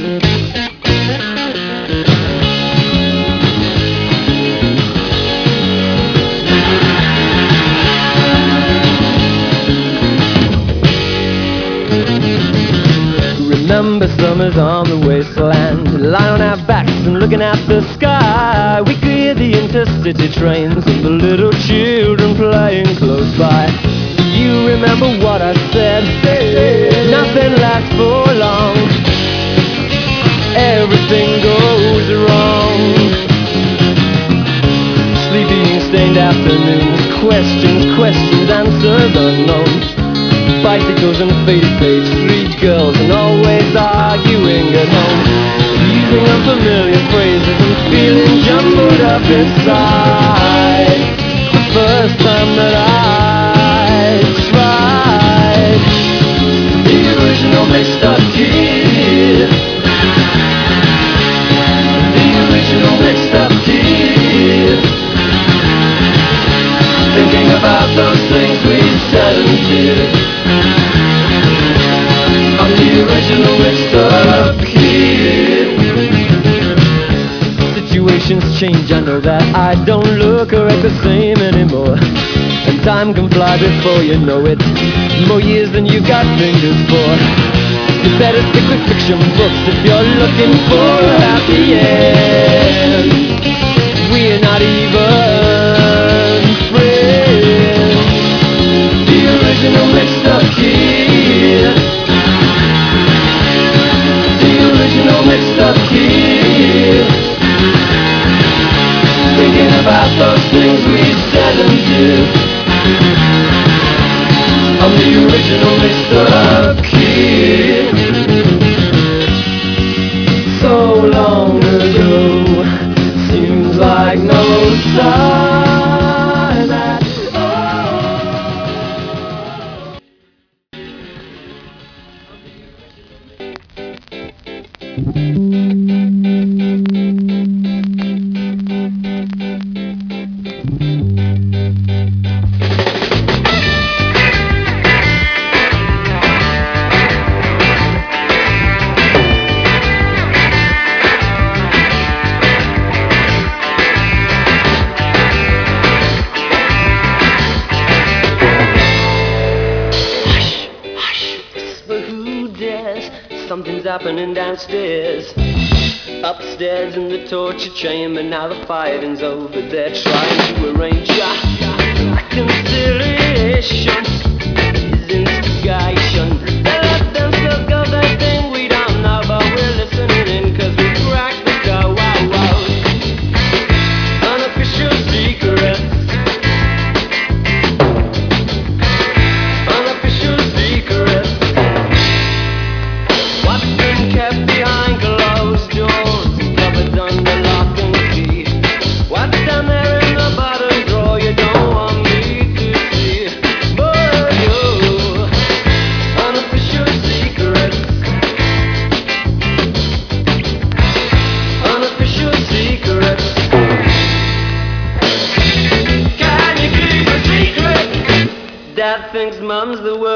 Remember summers on the wasteland, lying on our backs and looking at the sky. We could hear the intercity trains and the little children playing close by. You remember what I said? Nothing lasts for long. Everything goes wrong. Sleepy, stained afternoons, questions, answers unknown. Bicycles and faded page, street girls and always arguing at home, using unfamiliar phrases and feeling jumbled up inside. The first time that I tried the original mixed up kid, the original mixed up kid, thinking about those things we said and did. I'm the original mixed up kid. Situations change, I know that. I don't look or act the same anymore, and time can fly before you know it. More years than you've got fingers for. You better stick with fiction books if you're looking for a happy end. We're not even friends. The original mixed up kid, the original mixed up kid, thinking about those things we said and did. I'm the original mixed up kid. So long ago, seems like no time at something's happening downstairs. Upstairs in the torture chamber, now the fighting's over. They're trying to arrange a reconciliation. His instigation, they let themselves go, they think we don't know, but we're listening in cause we cracked the code. Wow, wow. Unofficial secrets, unofficial secrets. What's been kept behind closed doors and cupboards under lock and key? What's down there in the bottom drawer you don't want me to see? But you, unofficial secrets, unofficial secrets. Can you keep a secret? Dad thinks Mum's the